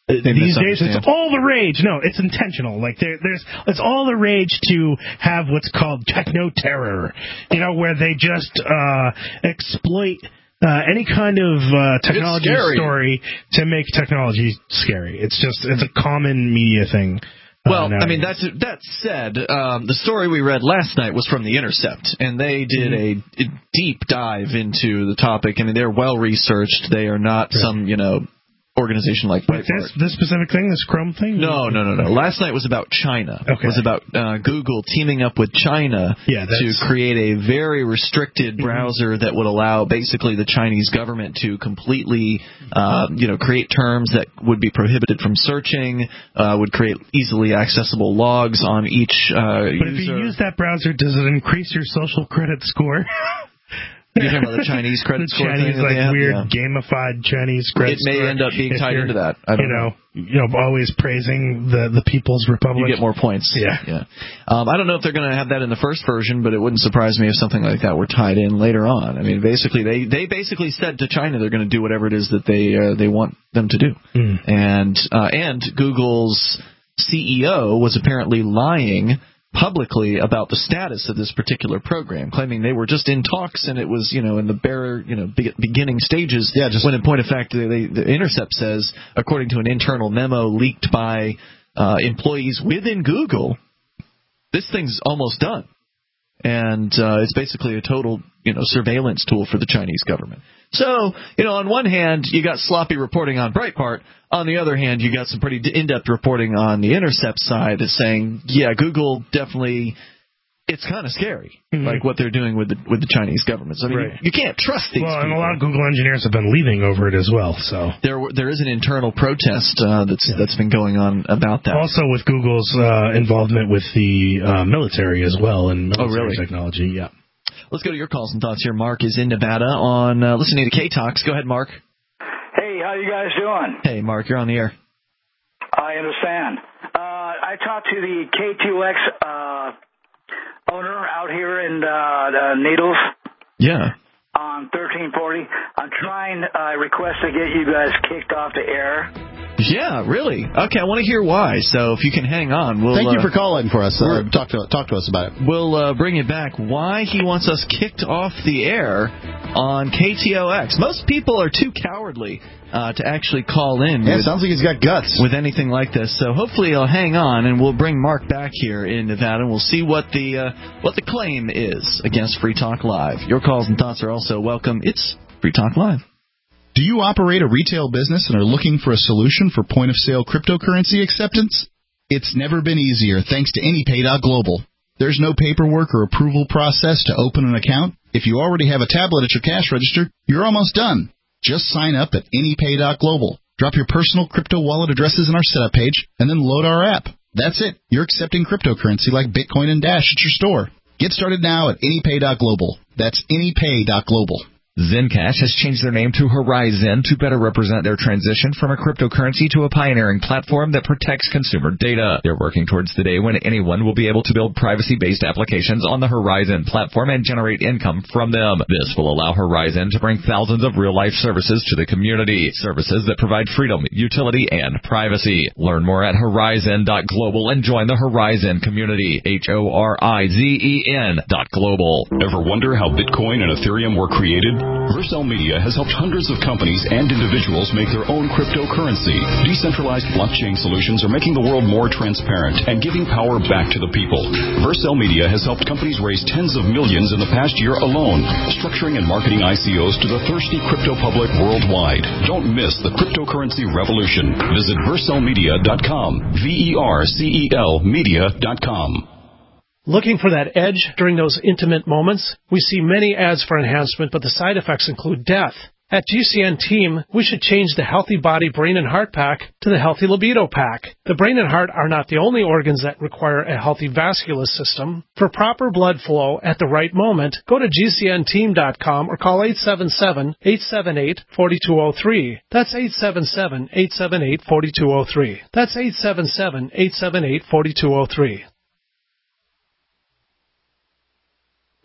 these days it's all the rage. No, it's intentional. Like there, there's it's all the rage to have what's called techno terror. You know, where they just uh, exploit uh, any kind of uh, technology story to make technology scary. It's just it's a common media thing. Well, I mean, that's, that said, um, the story we read last night was from The Intercept, and they did mm-hmm. a, a deep dive into the topic. I mean, they're well-researched. They are not right. some, you know, organization like Wait, this, this specific thing, this Chrome thing? No, no, no, no. Last night was about China. Okay. It was about uh, Google teaming up with China yeah, to create a very restricted browser that would allow basically the Chinese government to completely, uh, you know, create terms that would be prohibited from searching, uh, would create easily accessible logs on each uh, but user. But if you use that browser, does it increase your social credit score? You're talking about the Chinese credit the score Chinese, thing? like yeah. weird yeah. gamified Chinese credit It may score. end up being tied into that. I don't you know, know. You know, always praising the, the People's Republic. You get more points. Yeah. yeah. Um, I don't know if they're going to have that in the first version, but it wouldn't surprise me if something like that were tied in later on. I mean, basically, they, they basically said to China they're going to do whatever it is that they uh, they want them to do. Mm. And uh, and Google's C E O was apparently lying publicly about the status of this particular program, claiming they were just in talks and it was, you know, in the bare, you know, be- beginning stages. Yeah, just when in point of fact, they, the Intercept says, according to an internal memo leaked by uh, employees within Google, this thing's almost done. And uh, it's basically a total, you know, surveillance tool for the Chinese government. So, you know, on one hand, you got sloppy reporting on Breitbart. On the other hand, you got some pretty in-depth reporting on the Intercept side saying, yeah, Google definitely, it's kind of scary, mm-hmm. like what they're doing with the with the Chinese government. So, I mean, right. you, you can't trust these well, people. and a lot of Google engineers have been leaving over it as well. So there there is an internal protest uh, that's yeah. that's been going on about that. Also with Google's uh, involvement with the uh, military as well and military oh, really? technology. Yeah. Let's go to your calls and thoughts here. Mark is in Nevada on uh, listening to K-Talks. Go ahead, Mark. Hey, how you guys doing? Hey, Mark, you're on the air. I understand. Uh, I talked to the K two X uh, owner out here in uh, the Needles. Yeah. On thirteen forty. I'm trying, I uh, request to get you guys kicked off the air. Yeah, really? Okay, I want to hear why. So if you can hang on, we'll. Thank you uh, for calling for us. Uh, talk to talk to us about it. We'll uh, bring it back. Why he wants us kicked off the air on K T O X? Most people are too cowardly uh, to actually call in. Yeah, with, it sounds like he's got guts with anything like this. So hopefully he'll hang on, and we'll bring Mark back here in Nevada, and we'll see what the uh, what the claim is against Free Talk Live. Your calls and thoughts are also welcome. It's Free Talk Live. Do you operate a retail business and are looking for a solution for point-of-sale cryptocurrency acceptance? It's never been easier thanks to AnyPay dot global. There's no paperwork or approval process to open an account. If you already have a tablet at your cash register, you're almost done. Just sign up at AnyPay dot global. Drop your personal crypto wallet addresses in our setup page, and then load our app. That's it. You're accepting cryptocurrency like Bitcoin and Dash at your store. Get started now at AnyPay dot global. That's AnyPay dot global. Zencash has changed their name to Horizon to better represent their transition from a cryptocurrency to a pioneering platform that protects consumer data. They're working towards the day when anyone will be able to build privacy-based applications on the Horizon platform and generate income from them. This will allow Horizon to bring thousands of real-life services to the community, services that provide freedom, utility, and privacy. Learn more at Horizon dot global and join the Horizon community. H O R I Z E N dot global. Ever wonder how Bitcoin and Ethereum were created? Vercel Media has helped hundreds of companies and individuals make their own cryptocurrency. Decentralized blockchain solutions are making the world more transparent and giving power back to the people. Vercel Media has helped companies raise tens of millions in the past year alone, structuring and marketing I C Os to the thirsty crypto public worldwide. Don't miss the cryptocurrency revolution. Visit vercel media dot com. V E R C E L media dot com. Looking for that edge during those intimate moments? We see many ads for enhancement, but the side effects include death. At G C N Team, we should change the Healthy Body Brain and Heart Pack to the Healthy Libido Pack. The brain and heart are not the only organs that require a healthy vascular system. For proper blood flow at the right moment, go to G C N team dot com or call eight seven seven, eight seven eight, four two zero three. That's eight seven seven, eight seven eight, four two zero three. That's eight seven seven, eight seven eight, four two zero three.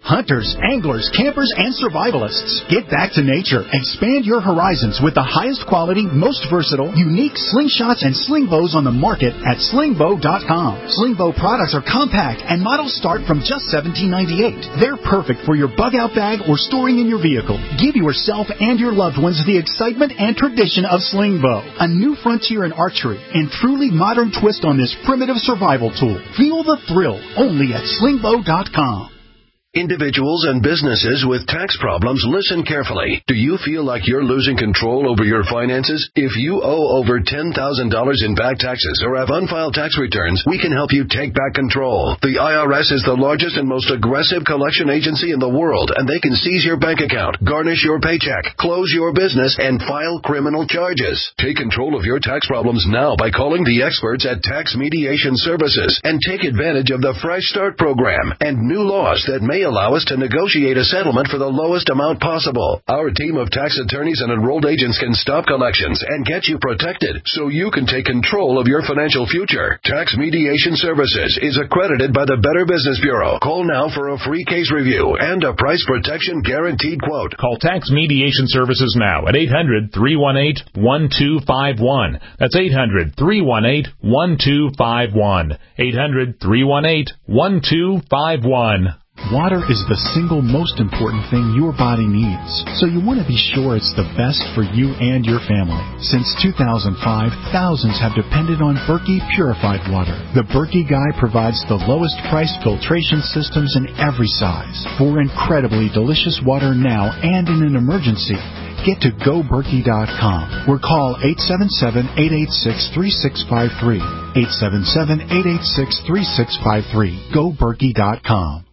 Hunters, anglers, campers, and survivalists, get back to nature. Expand your horizons with the highest quality, most versatile, unique slingshots and sling bows on the market at sling bow dot com. Sling bow products are compact and models start from just seventeen ninety-eight. They're perfect for your bug-out bag or storing in your vehicle. Give yourself and your loved ones the excitement and tradition of sling bow, a new frontier in archery and truly modern twist on this primitive survival tool. Feel the thrill only at sling bow dot com. Individuals and businesses with tax problems, listen carefully. Do you feel like you're losing control over your finances? If you owe over ten thousand dollars in back taxes or have unfiled tax returns, we can help you take back control. The I R S is the largest and most aggressive collection agency in the world, and they can seize your bank account, garnish your paycheck, close your business, and file criminal charges. Take control of your tax problems now by calling the experts at Tax Mediation Services and take advantage of the Fresh Start program and new laws that may allow us to negotiate a settlement for the lowest amount possible. Our team of tax attorneys and enrolled agents can stop collections and get you protected so you can take control of your financial future. Tax Mediation Services is accredited by the Better Business Bureau. Call now for a free case review and a price protection guaranteed quote. Call Tax Mediation Services now at eight hundred, three one eight, one two five one. That's eight hundred, three one eight, one two five one. eight hundred, three one eight, one two five one. Water is the single most important thing your body needs, so you want to be sure it's the best for you and your family. Since two thousand five, thousands have depended on Berkey purified water. The Berkey Guy provides the lowest priced filtration systems in every size for incredibly delicious water now and in an emergency. Get to go berkey dot com or call eight seven seven, eight eight six, three six five three. eight seven seven, eight eight six, three six five three. go berkey dot com.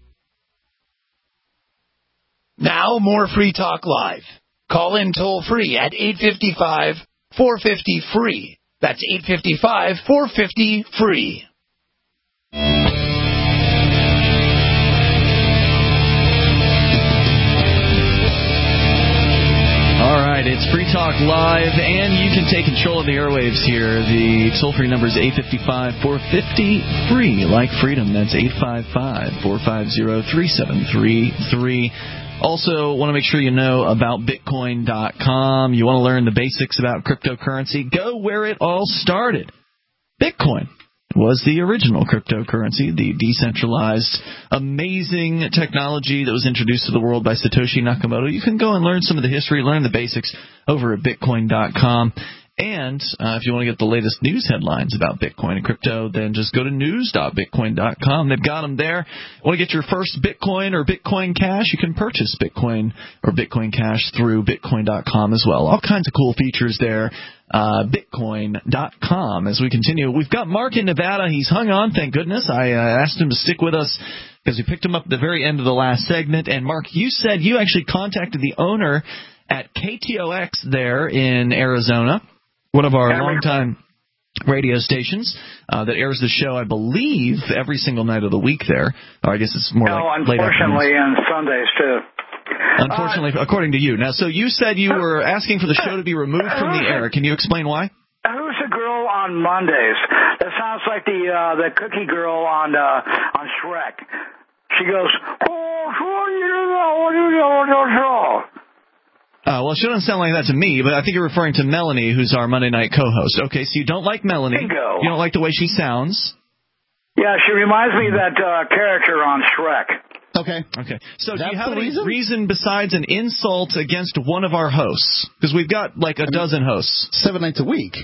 Now more Free Talk Live. Call in toll free at eight five five, four five zero, free. That's eight five five, four five zero, free. All right, it's Free Talk Live, and you can take control of the airwaves here. The toll-free number is eight five five, four five zero, free, like freedom. That's eight five five, four five zero, three seven three three. Also, want to make sure you know about Bitcoin dot com. You want to learn the basics about cryptocurrency? Go where it all started. Bitcoin was the original cryptocurrency, the decentralized, amazing technology that was introduced to the world by Satoshi Nakamoto. You can go and learn some of the history, learn the basics over at Bitcoin dot com. And uh, if you want to get the latest news headlines about Bitcoin and crypto, then just go to news dot bitcoin dot com. They've got them there. Want to get your first Bitcoin or Bitcoin Cash? You can purchase Bitcoin or Bitcoin Cash through bitcoin dot com as well. All kinds of cool features there. Uh, bitcoin dot com. As we continue, we've got Mark in Nevada. He's hung on, thank goodness. I uh, asked him to stick with us because we picked him up at the very end of the last segment. And Mark, you said you actually contacted the owner at K T O X there in Arizona, one of our longtime radio stations uh, that airs the show, I believe, every single night of the week there. Or I guess it's more no, like late afternoons. unfortunately, on Sundays, too. Unfortunately, uh, according to you. Now, so you said you were asking for the show to be removed from the air. Can you explain why? Who's the girl on Mondays? That sounds like the uh, the cookie girl on uh, on Shrek. She goes, oh, what do you know? Uh, well, she doesn't sound like that to me, but I think you're referring to Melanie, who's our Monday night co-host. Okay, so you don't like Melanie. Bingo. You don't like the way she sounds. Yeah, she reminds me of that uh, character on Shrek. Okay. Okay. So That's do you have the any reason? reason besides an insult against one of our hosts? Because we've got like a I dozen mean, hosts. Seven nights a week.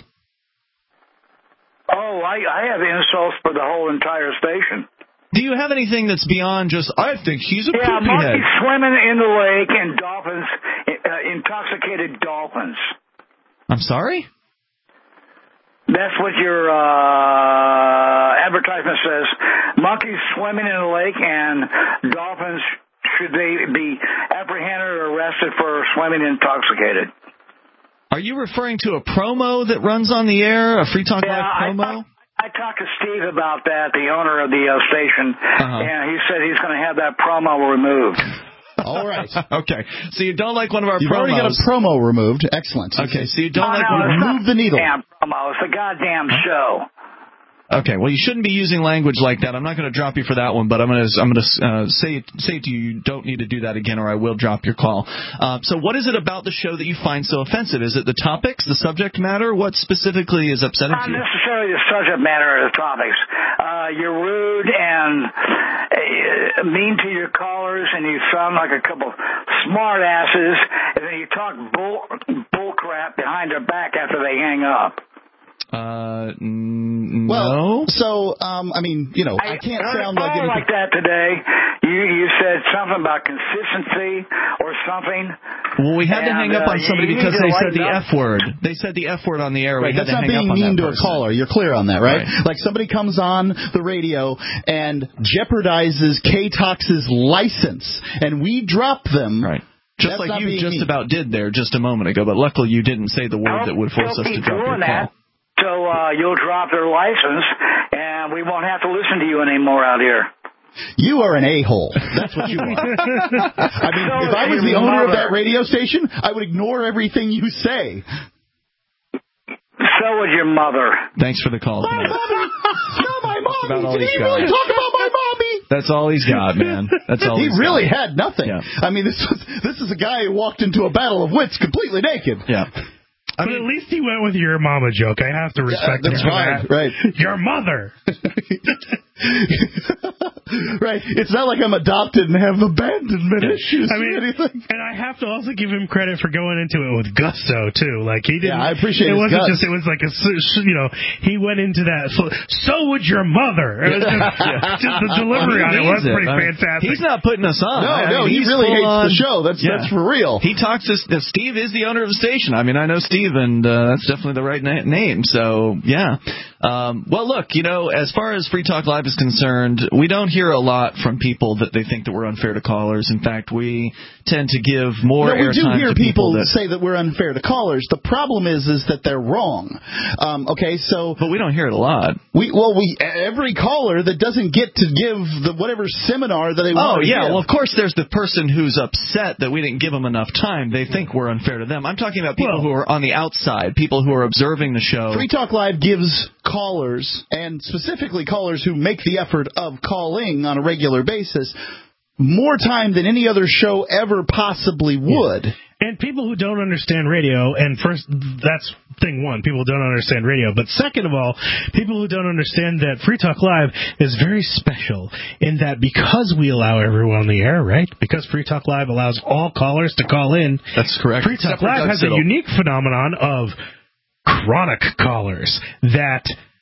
Oh, I, I have insults for the whole entire station. Do you have anything that's beyond just, I think he's a yeah, poopy head? monkeys swimming in the lake and dolphins, uh, intoxicated dolphins. I'm sorry? That's what your uh, advertisement says. Monkeys swimming in the lake and dolphins, should they be apprehended or arrested for swimming intoxicated? Are you referring to a promo that runs on the air, a Free Talk yeah, Live promo? I, I talked to Steve about that, the owner of the uh, station, uh-huh. and he said he's going to have that promo removed. All right. Okay. So you don't like one of our You've promos. You've already got a promo removed. Excellent. Okay, so you don't oh, like... No, remove the needle. Damn promo. It's a goddamn huh? show. Okay, well, you shouldn't be using language like that. I'm not going to drop you for that one, but I'm going to I'm going to uh, say say to you, you don't need to do that again, or I will drop your call. Uh, so, what is it about the show that you find so offensive? Is it the topics, the subject matter? What specifically is upsetting Not to you? Not necessarily the subject matter or the topics. Uh, you're rude and uh, mean to your callers, and you sound like a couple smart asses, and then you talk bull bull crap behind their back after they hang up. Uh, n- well, no. So, um, I mean, you know, I, I can't sound like anything like that today. You you said something about consistency or something. Well, we had and, to hang up uh, on somebody you because they said the up. F word. They said the F word on the air. Right, we had that's to not hang being up on mean that to person. a caller. You're clear on that, right? right? Like somebody comes on the radio and jeopardizes K-Tox's license, and we drop them. Right. Just That's like you just mean. about did there just a moment ago, but luckily you didn't say the word that would force us to drop your call. So uh, you'll drop their license, and we won't have to listen to you anymore out here. You are an a-hole. That's what you are. I mean, So if I was the your owner of mother. that radio station, I would ignore everything you say. So would your mother. Thanks for the call. My mommy. Not my mommy. about all Did he's he got. really talk about my mommy? That's all he's got, man. That's all he he's really got. had nothing. Yeah. I mean, this was this is a guy who walked into a battle of wits completely naked. Yeah. I mean, but at least he went with your mama joke. I have to respect yeah, that's him for fine, that. Right. Your mother. Right. It's not like I'm adopted and have abandonment Yeah. issues I mean, or anything. And I have to also give him credit for going into it with gusto too. Like he didn't. Yeah, I appreciate it. His wasn't guts. just. It was like a. You know, he went into that. So would your mother. It was just, Yeah. just the delivery I on mean, it was he pretty I mean, fantastic. He's not putting us on. No, I no, mean, he he's really full hates on, the show. That's yeah. that's for real. He talks to Steve is the owner of the station. I mean, I know Steve, and uh, that's definitely the right na- name. So yeah. Um, well, look, you know, as far as Free Talk Live is concerned, we don't hear a lot from people that they think that we're unfair to callers. In fact, we tend to give more no, we do airtime hear to people, people that say that we're unfair to callers. The problem is, is that they're wrong. Um, okay, so but we don't hear it a lot. We well, we every caller that doesn't get to give the whatever seminar that they want. Oh to yeah, give. well of course there's the person who's upset that we didn't give them enough time. They think we're unfair to them. I'm talking about people Well, who are on the outside, people who are observing the show. Free Talk Live gives callers, and specifically callers who make the effort of calling on a regular basis, more time than any other show ever possibly would. Yeah. And people who don't understand radio, and first, that's thing one, people who don't understand radio. But second of all, people who don't understand that Free Talk Live is very special in that because we allow everyone on the air, right? Because Free Talk Live allows all callers to call in. That's correct. Free Talk Live has a unique phenomenon of chronic callers that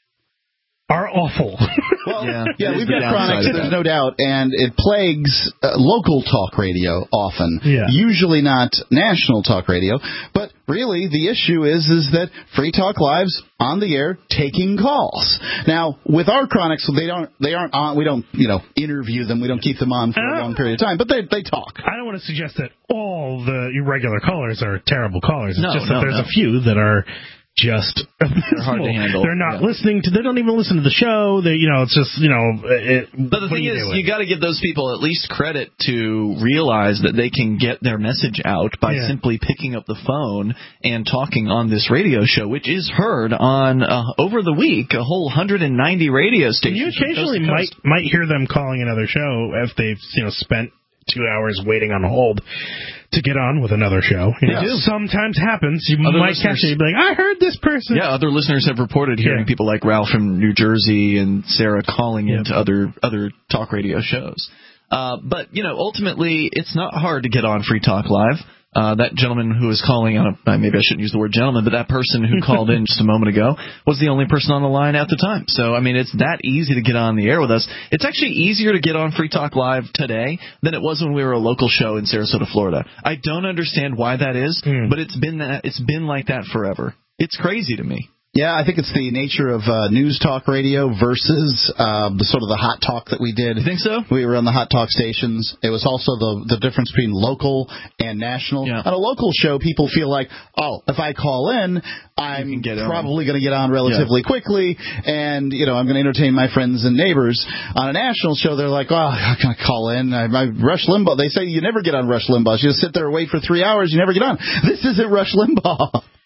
are awful. Well, yeah, yeah we've got chronics, there's no doubt, and it plagues uh, local talk radio often, yeah. usually not national talk radio, but really the issue is is that Free Talk Live's on the air taking calls. Now, with our chronics, they don't they aren't on, we don't, you know, interview them, we don't keep them on for a long period of time, but they they talk. I don't want to suggest that all the irregular callers are terrible callers. It's no, just that no, there's no. a few that are just They're hard to handle. They're not yeah. listening to. They don't even listen to the show. They, you know, it's just, you know. It, but the thing you is, doing? you got to give those people at least credit to realize that they can get their message out by yeah. simply picking up the phone and talking on this radio show, which is heard on uh, over the week a whole one hundred ninety radio stations. You occasionally might might hear them calling another show if they've you know spent two hours waiting on hold to get on with another show. You know, do. Sometimes happens. You Other might catch it. You'd be like, I heard this person. Yeah, other listeners have reported hearing Yeah. people like Ralph from New Jersey and Sarah calling Yep. into other other talk radio shows. Uh, but, you know, ultimately, it's not hard to get on Free Talk Live. Uh, that gentleman who was calling on a, maybe I shouldn't use the word gentleman, but that person who called in just a moment ago was the only person on the line at the time. So, I mean, it's that easy to get on the air with us. It's actually easier to get on Free Talk Live today than it was when we were a local show in Sarasota, Florida. I don't understand why that is, mm. but it's been that, it's been like that forever. It's crazy to me. Yeah, I think it's the nature of uh, news talk radio versus uh, the sort of the hot talk that we did. You think so? We were on the hot talk stations. It was also the the difference between local and national. Yeah. On a local show, people feel like, oh, if I call in, I'm probably going to get on relatively yeah. quickly, and you know I'm going to entertain my friends and neighbors. On a national show, they're like, oh, I'm going to call in. I, I Rush Limbaugh. They say you never get on Rush Limbaugh. You just sit there and wait for three hours. You never get on. This isn't Rush Limbaugh.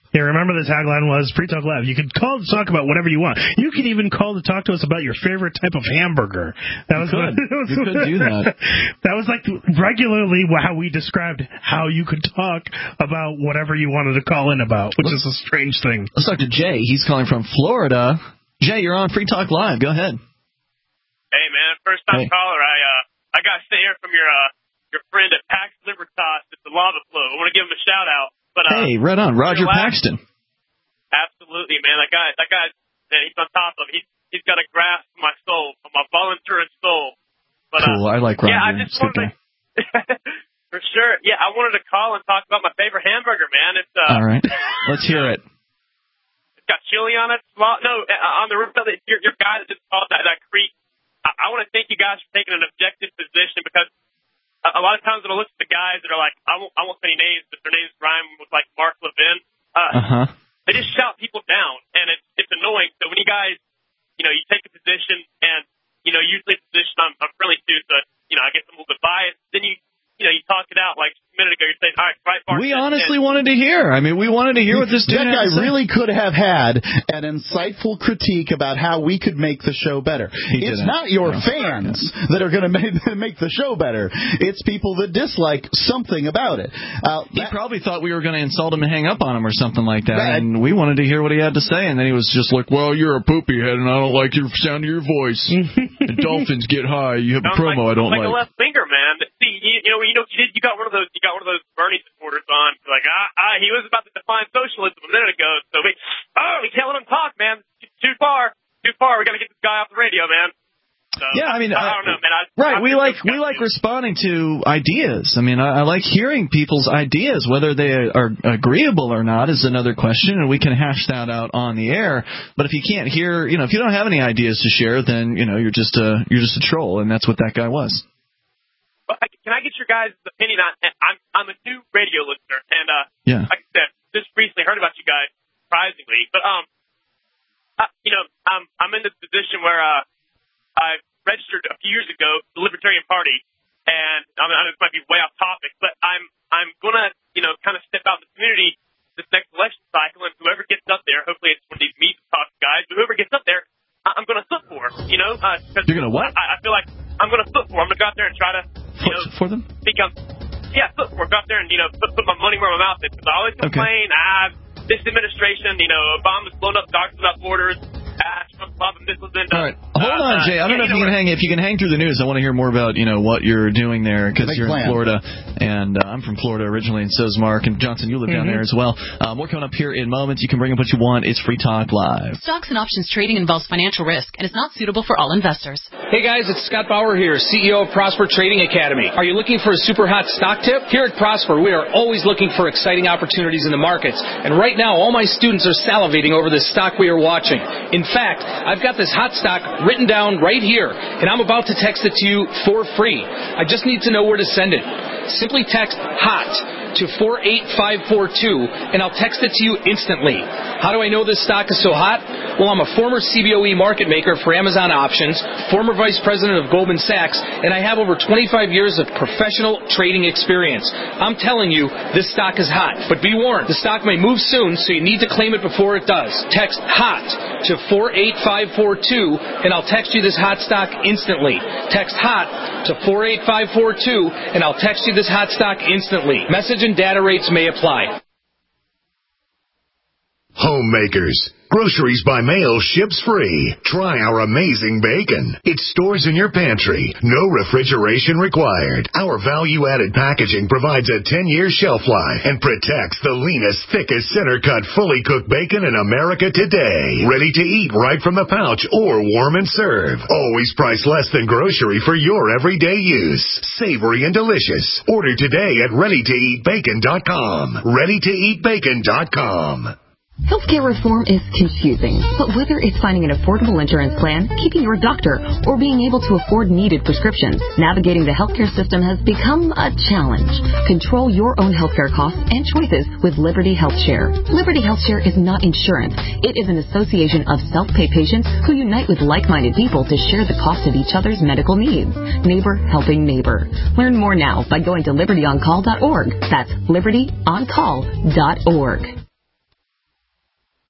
Yeah, remember the tagline was Free Talk Live. You could call to talk about whatever you want. You could even call to talk to us about your favorite type of hamburger. That was you could, that was, you could do that. That was like regularly how we described how you could talk about whatever you wanted to call in about, which let's, is a strange thing. Let's talk to Jay. He's calling from Florida. Jay, you're on Free Talk Live. Go ahead. Hey, man. First time hey. caller. I uh, I got to hear from your uh, your friend at Pax Libertas at the Lava Flow. I want to give him a shout out. But, uh, hey, right on, Roger Paxton. Absolutely, man. That guy, that guy, man, he's on top of it. He, he's got a grasp of my soul, of my volunteering soul. But, cool, uh, I like Roger. Yeah, I just wanted to, for sure. Yeah, I wanted to call and talk about my favorite hamburger, man. It's uh, all right. Let's hear it. It's got chili on it. No, on the roof of it, your, your guy that just called that that creek. I, I want to thank you guys for taking an objective position because. A lot of times when I look at the guys that are like, I won't, I won't say any names, but their names rhyme with like Mark Levin, uh, uh-huh. they just shout people down, and it's it's annoying. So when you guys, you know, you take a position, and you know, usually a position I'm, I'm friendly to, so you know, I guess I'm a little bit biased. Then you, you know, you talk it out like a minute ago. You're saying, all right, right. Mark, we honestly and, wanted to hear. I mean, we wanted to hear what this dude that guy really could have had an insightful critique about how we could make the show better. He it's didn't. not your no. fans that are going to make, make the show better. It's people that dislike something about it. Uh, he that, probably thought we were going to insult him and hang up on him or something like that, that, and we wanted to hear what he had to say, and then he was just like, well, you're a poopy head, and I don't like your sound of your voice. The Dolphins get high. You have a promo like, I don't like. like. Like a left finger, man. See, you, you know, you know, you did. You got one of those. You got one of those Bernie supporters on. Like, ah, ah, he was about to define socialism a minute ago. So we, oh, we can't let him talk, man. Too far, too far. We got to get this guy off the radio, man. So, yeah, I mean, I, I don't know, man. I, right? I we like we like responding to ideas. I mean, I, I like hearing people's ideas. Whether they are agreeable or not is another question, and we can hash that out on the air. But if you can't hear, you know, if you don't have any ideas to share, then you know you're just a you're just a troll, and that's what that guy was. Can I get your guys' opinion on? I'm I'm a new radio listener, and uh, yeah. like I said, just recently heard about you guys, surprisingly. But um, uh, you know, I'm I'm in this position where uh, I registered a few years ago the Libertarian Party, and I mean, I know this might be way off topic, but I'm I'm gonna you know kind of step out in the community this next election cycle, and whoever gets up there, hopefully it's one of these meet talk guys, but whoever gets up there, I, I'm gonna flip for, you know. Uh, You're gonna what? I, I feel like I'm gonna flip for. I'm gonna go out there and try to. You know, for them? Think I'm, yeah, flip for. Go out there and, you know, put, put my money where my mouth is. Because I always complain, okay. ah, this administration, you know, Obama's blown up doctors without borders. Ah, Trump's bombing missiles into. All right, hold uh, on, Jay. I don't yeah, know if you, you can hang. If you can hang through the news, I want to hear more about you know what you're doing there because you're plan. in Florida, and uh, I'm from Florida originally, and so is Mark and Johnson. You live mm-hmm. down there as well. Um, we're coming up here in moments. You can bring up what you want. It's Free Talk Live. Stocks and options trading involves financial risk and is not suitable for all investors. Hey guys, it's Scott Bauer here, C E O of Prosper Trading Academy. Are you looking for a super hot stock tip? Here at Prosper, we are always looking for exciting opportunities in the markets, and right now all my students are salivating over this stock we are watching. In fact, I've got this hot stock written down right here, and I'm about to text it to you for free. I just need to know where to send it. Simply text HOT to four eight five four two, and I'll text it to you instantly. How do I know this stock is so hot? Well, I'm a former C B O E market maker for Amazon Options, former vice president of Goldman Sachs, and I have over twenty-five years of professional trading experience. I'm telling you, this stock is hot. But be warned, the stock may move soon, so you need to claim it before it does. Text HOT to four eight five four two, and I'll text you this hot stock instantly. Text HOT to four eight five four two, and I'll text you this hot stock instantly. Message and data rates may apply. Homemakers. Groceries by mail ships free. Try our amazing bacon. It stores in your pantry. No refrigeration required. Our value-added packaging provides a ten-year shelf life and protects the leanest, thickest, center-cut, fully cooked bacon in America today. Ready to eat right from the pouch or warm and serve. Always priced less than grocery for your everyday use. Savory and delicious. Order today at ready to eat bacon dot com. ready to eat bacon dot com. Healthcare reform is confusing, but whether it's finding an affordable insurance plan, keeping your doctor, or being able to afford needed prescriptions, navigating the healthcare system has become a challenge. Control your own healthcare costs and choices with Liberty HealthShare. Liberty HealthShare is not insurance. It is an association of self-pay patients who unite with like-minded people to share the cost of each other's medical needs. Neighbor helping neighbor. Learn more now by going to liberty on call dot org. That's liberty on call dot org.